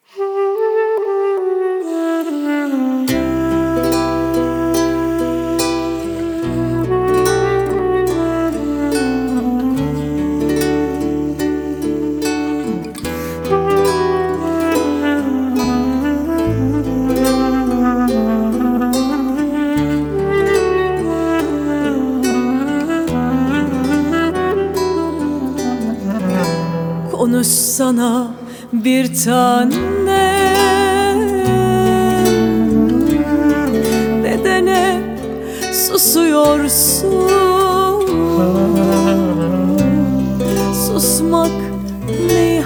Konuşsana bir tane, neden hep susuyorsun? Susmak neyi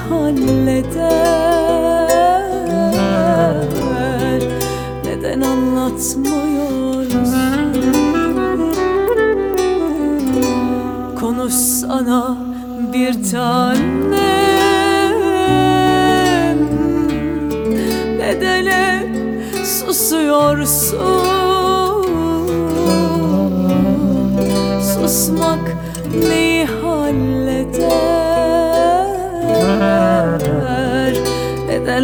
halleder? Neden anlatmıyorsun? Konuşsana bir tane, neden hep susuyorsun? Susmak neyi halleder? Neden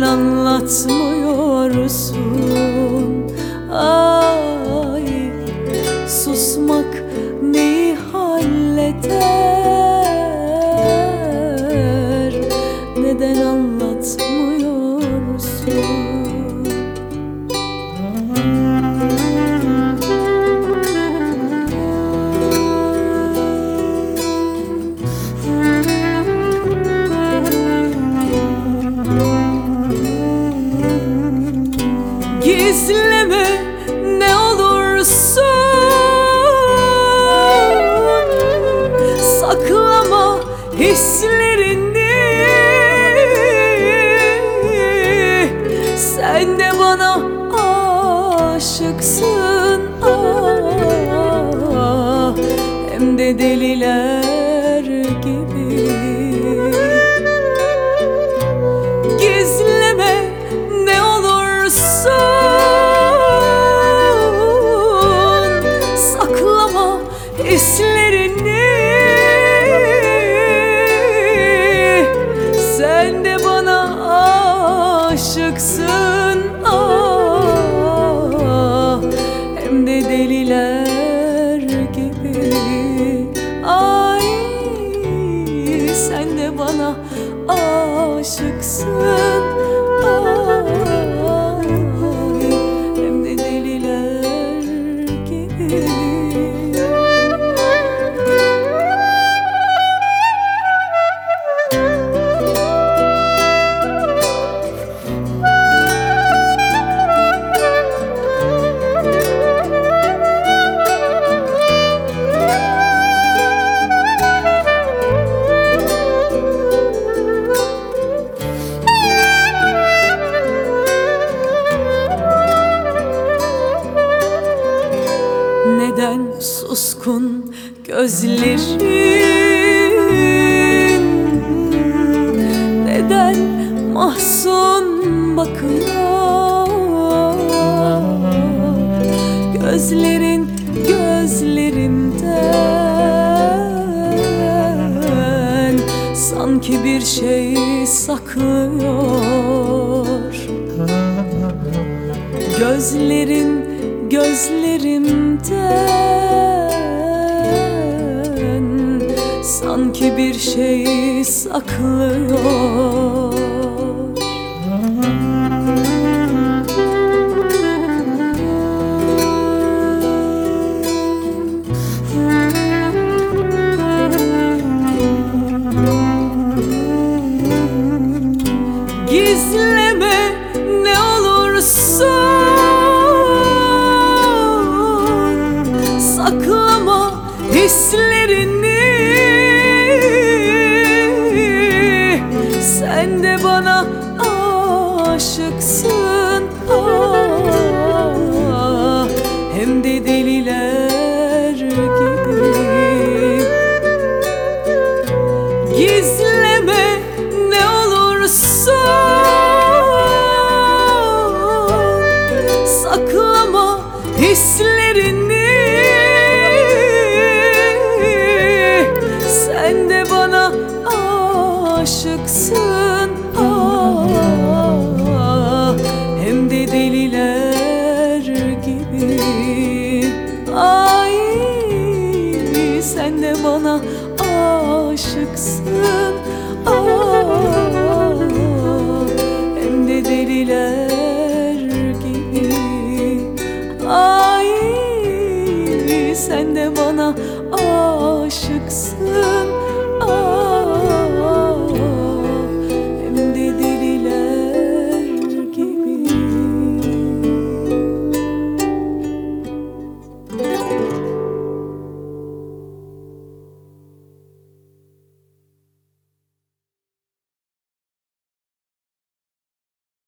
anlatmıyorsun? Ay, susmak neyi halleder? Neden anlatmıyorsun? Gizleme ne olursun, saklama hislerini. Sen de bana aşıksın, ah, hem de deliler gibi. Gizleme ne olursun, saklama hislerini. Sen de bana aşıksın, ah, hem de deliler gibi. Ay, sen de bana aşıksın, ay, hem de deliler gibi. Neden suskun gözlerin? Neden mahzun bakıyor? Gözlerin gözlerimden sanki bir şey saklıyor. Gözlerin gözlerimden sanki bir şey saklıyor. Gizleme ne olursun, saklama hislerini. Sen de bana aşıksın, ah, hem de deliler gibi. Gizleme ne olursun, saklama hislerini. Sen de bana aşıksın, ah, sen de bana aşıksın. Ah, hem de deliler gibi. Ay, sen de bana aşıksın.